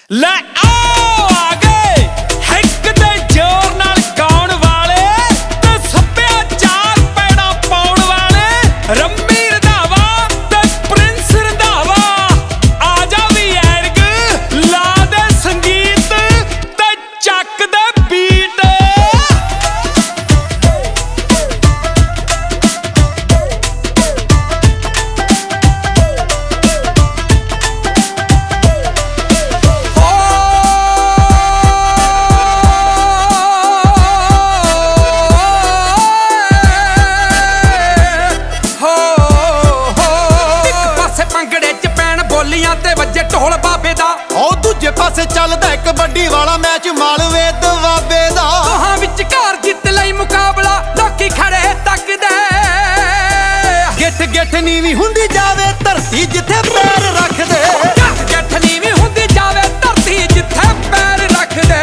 ਲੈ आओ आ गए हिक दे जोर नाल गाउण वाले ते सभ्याचार पैड़ा पाउण वाले रम्मी रंधावा ते प्रिंस रंधावा आ जा वी ऐरग ला दे संगीत ते चक दे बीट ते वजे ढोल बाबे दा ओ दूजे पासे चलदा कबड्डी वाला मैच मालवे ते बाबे दा दोहां विचकार जित लई मुकाबला लोकी खड़े तकदे गिठ गिठ नीवी हुंदी जावे धरती जिथे पैर रख दे गिठ गिठ नीवी हुंदी जावे धरती जिथे पैर रख दे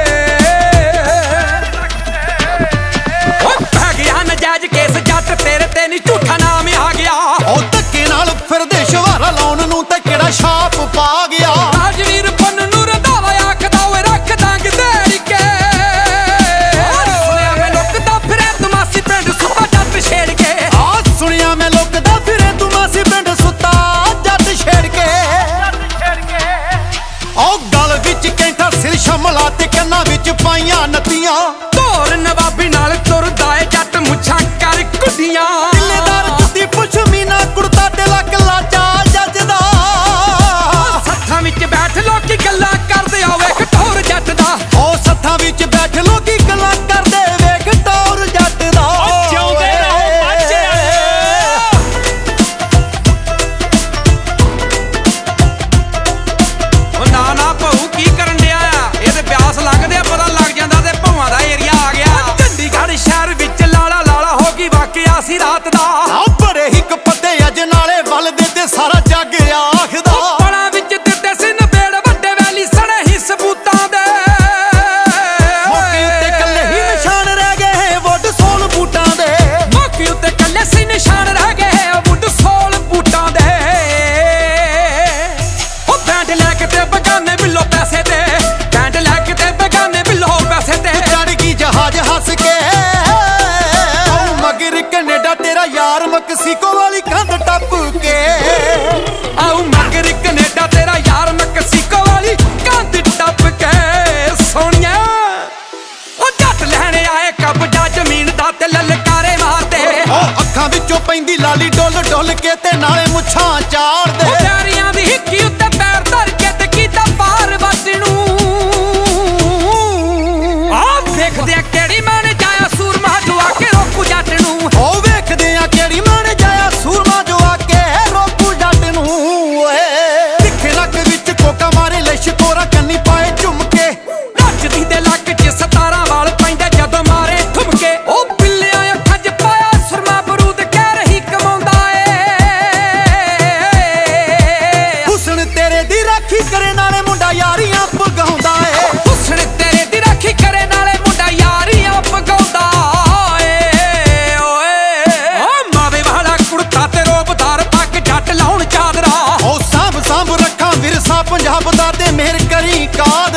ओ पै गया नजायज केस जट तेरे ते नी झूठा नाम आ गया ओ धक्के नाल फिरदे शवारा लाउण नूं ते किहड़ा छाप पा गया राजवीर पन्न नूं रंधावा आखदा ओए रख दांग देड़ के सुनिया मैं लुकदा फिरे तुमासी पिंड सुत्ता जट छेड़ के सुनिया मैं लुकदा फिरे तुमासी पिंड सुत्ता जट छेड़ के ओ गल विच कैंठा सिर शमला ते कन्नां विच पाईयां नत्तियां ढोल नवाबी नाल तुरदा ए जट मुछां कर कुड्डियां किलेदार जुत्ती पशमीना कुर्ता ते लक लाचा जजदा सत्थां विच बैठ लोकी गल्लां करदे आ वेख ढोर जट दा ओ सत्थां विच बैठ लोकी गल्लां करदे वेख ढोर जट दा जिउंदे रहो बाचे ओ ना ना भाऊ की करन दिया आ ਇਹ ਤੇ ਪਿਆਸ ਲੱਗਦੇ ਆ ਪਤਾ ਲੱਗ ਜਾਂਦਾ ਤੇ ਭੌਵਾਂ ਦਾ ਏਰੀਆ ਆ ਗਿਆ ਚੰਡੀਗੜ੍ਹ ਸ਼ਹਿਰ ਵਿੱਚ ਲਾਲਾ ਲਾਲਾ ਹੋ ਗਈ ਵਾਕਿਆ ਸੀ ਰਾਤ ਦਾ ਆ ਬੜੇ ਹੀ ਕਪੱਤੇ ਅੱਜ ਨਾਲੇ ਵੱਲਦੇ ਤੇ ਸਾਰਾ ਜੱਗ ਆਖਦਾ ਪਣਾ ਵਿੱਚ ਦਿੱਤੇ ਸੀ ਨਵੇੜ ਵੱਡੇ ਵੈਲੀ ਸਣੇ ਹੀ ਸਬੂਤਾਂ ਦੇ ਮੌਕੇ ਉੱਤੇ ਕੱਲੇ ਹੀ ਨਿਸ਼ਾਨ ਰਹਿ ਗਏ ਵੁੱਡ ਸੋਲ ਬੂਟਾਂ ਦੇ ਮੌਕੇ ਉੱਤੇ ਕੱਲੇ ਸੀ ਨਿਸ਼ਾਨ ਰਹਿ ਗਏ ਵੁੱਡ ਸੋਲ ਬੂਟਾਂ ਦੇ ਉਹ ਬੈਂਡ ਲੈ ਕੇ ਤੇ ਬਗਾਨੇ ਬਿੱਲੋ ਪੈਸੇ ਤੇ ਬੈਂਡ ਲੈ ਕੇ ਤੇ ਬਗਾਨੇ ਬਿੱਲੋ ਪੈਸੇ ਤੇ ਚੜ ਗਈ ਜਹਾਜ਼ ਹੱਸ ਕੇ ਉਹ ਮਗਰ ਕੈਨੇਡਾ ਤੇਰਾ ਯਾਰ ਮੈਕਸੀਕੋ ਵਾਲੀ ਕੰਧ ਟੱਪ ਕੇ ਆਉ ਮਗਰ ਕੈਨੇਡਾ ਤੇਰਾ ਯਾਰ ਮੈਕਸੀਕੋ ਵਾਲੀ ਕੰਧ ਟੱਪ ਕੇ ਸੋਹਣਿਆ ਉਹ ਜੱਟ ਲੈਣ ਆਏ ਕਬਜ਼ਾ ਜ਼ਮੀਨ ਦਾ ਤੇ ਲਲਕਾਰੇ ਮਾਰਦੇ ਉਹ ਅੱਖਾਂ ਵਿੱਚੋਂ ਪੈਂਦੀ ਲਾਲੀ ਡੁੱਲ ਡੁੱਲ ਕੇ ਤੇ ਨਾਲੇ ਮੁੱਛਾਂ ਚਾੜਦੇ ਉਹ ਪਿਆਰੀਆਂ ਦੀ ਹਿੱਕੀ ਉੱਤੇ ਪੈਰ ਧਰ ਕੇ ਤੇ ਕੀਤਾ ਪਾਰ ਵੱਟ ਨੂੰ ਆ ਵੇਖਦੇ ਆ ਕਿਹੜੀ ਮਾਂ ਨੇ ਜਾਇਆ ਸੂਰਮਾ ਜੁਆ ਕੇ ਰੋਕੂ ਜੱਟ ਨੂੰ ਉਹ ਵੇਖਦੇ ਆ ਕਿਹੜੀ ਮਾਂ ਨੇ ਜਾਇਆ ਸੂਰਮਾ ਜੋ ਆ ਕੇ ਰੋਕੂ ਜੱਟ ਨੂੰ ਓਏ ਤਿੱਖੇ ਲੱਕ ਵਿੱਚ ਕੋਕਾ ਮਾਰੇ ਲੈ ਸ਼ਕੋਰਾ ਕੰਨੀ ਪਾਏ ਝੁਮਕੇ ਨੱਚਦੀ ਦੇ ਲੱਕ 'ਚ 17 ਵਾਲ ਪੈਂਦੇ ਜਦੋਂ ਮਾਰੇ ਠੁਮਕੇ ਉਹ ਬਿੱਲਿਆਂ ਅੱਖਾਂ 'ਚ ਪਾਇਆ ਸੁਰਮਾ ਬਰੂਦ ਕਹਿ ਰਹੀ ਕਮਾਉਂਦਾ ਏ ਹੁਸਨ ਤੇਰੇ ਦੀ ਰਾਖੀ ਕਰੇ ਨਾਲੇ ਮੁੰਡਾ ਯਾਰੀਆਂ ਪਗਾਉਂਦਾ ਏ ਹੁਸਨ ਤੇਰੇ ਦੀ ਰਾਖੀ ਕਰੇ ਨਾਲੇ ਮੁੰਡਾ ਯਾਰੀਆਂ ਪਗਾਉਂਦਾ ਏ ਓਏ ਓ ਮਾਵੇ ਵਾਲਾ ਕੁੜਤਾ ਤੇ ਰੋਬਦਾਰ ਪੱਗ ਜੱਟ ਲਾਉਣ ਚਾਦਰਾ ਉਹ ਸਾਂਭ ਸਾਂਭ ਰੱਖਾਂ ਵਿਰਸਾ ਪੰਜਾਬ ਦਾ ਤੇ ਮਿਹਰ ਕਰੀ ਕਾਰ